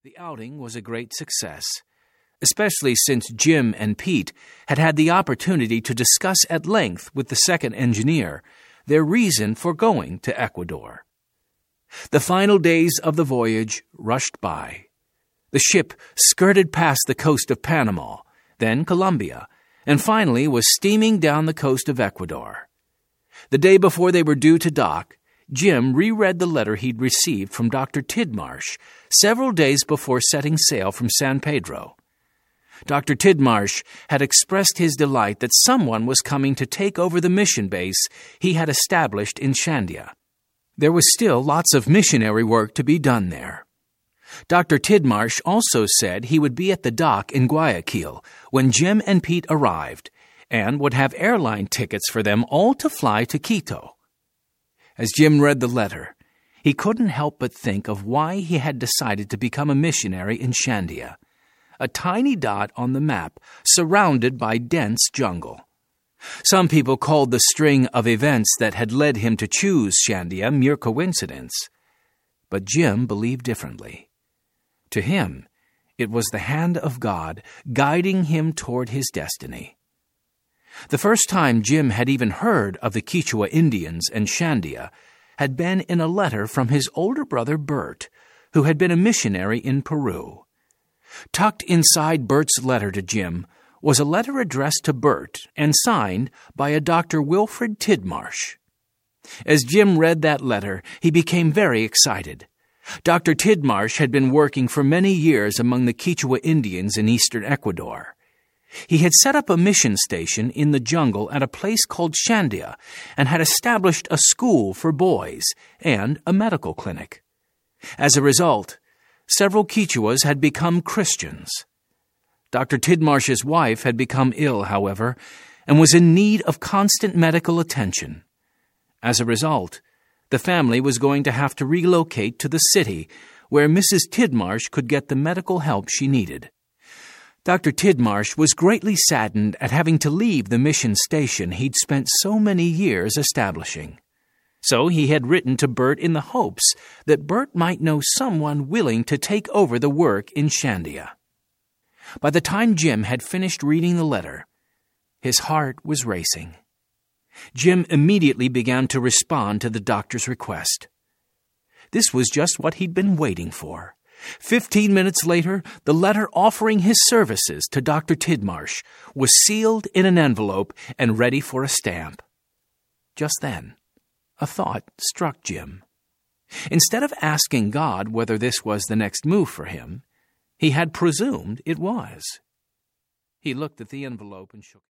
The outing was a great success, especially since Jim and Pete had had the opportunity to discuss at length with the second engineer their reason for going to Ecuador. The final days of the voyage rushed by. The ship skirted past the coast of Panama, then Colombia, and finally was steaming down the coast of Ecuador. The day before they were due to dock, Jim reread the letter he'd received from Dr. Tidmarsh several days before setting sail from San Pedro. Dr. Tidmarsh had expressed his delight that someone was coming to take over the mission base he had established in Shandia. There was still lots of missionary work to be done there. Dr. Tidmarsh also said he would be at the dock in Guayaquil when Jim and Pete arrived, and would have airline tickets for them all to fly to Quito. As Jim read the letter, he couldn't help but think of why he had decided to become a missionary in Shandia, a tiny dot on the map surrounded by dense jungle. Some people called the string of events that had led him to choose Shandia mere coincidence, but Jim believed differently. To him, it was the hand of God guiding him toward his destiny. The first time Jim had even heard of the Quichua Indians and Shandia had been in a letter from his older brother Bert, who had been a missionary in Peru. Tucked inside Bert's letter to Jim was a letter addressed to Bert and signed by a Dr. Wilfred Tidmarsh. As Jim read that letter, he became very excited. Dr. Tidmarsh had been working for many years among the Quichua Indians in eastern Ecuador. He had set up a mission station in the jungle at a place called Shandia and had established a school for boys and a medical clinic. As a result, several Quichuas had become Christians. Dr. Tidmarsh's wife had become ill, however, and was in need of constant medical attention. As a result, the family was going to have to relocate to the city where Mrs. Tidmarsh could get the medical help she needed. Dr. Tidmarsh was greatly saddened at having to leave the mission station he'd spent so many years establishing. So he had written to Bert in the hopes that Bert might know someone willing to take over the work in Shandia. By the time Jim had finished reading the letter, his heart was racing. Jim immediately began to respond to the doctor's request. This was just what he'd been waiting for. 15 minutes later, the letter offering his services to Dr. Tidmarsh was sealed in an envelope and ready for a stamp. Just then, a thought struck Jim. Instead of asking God whether this was the next move for him, he had presumed it was. He looked at the envelope and shook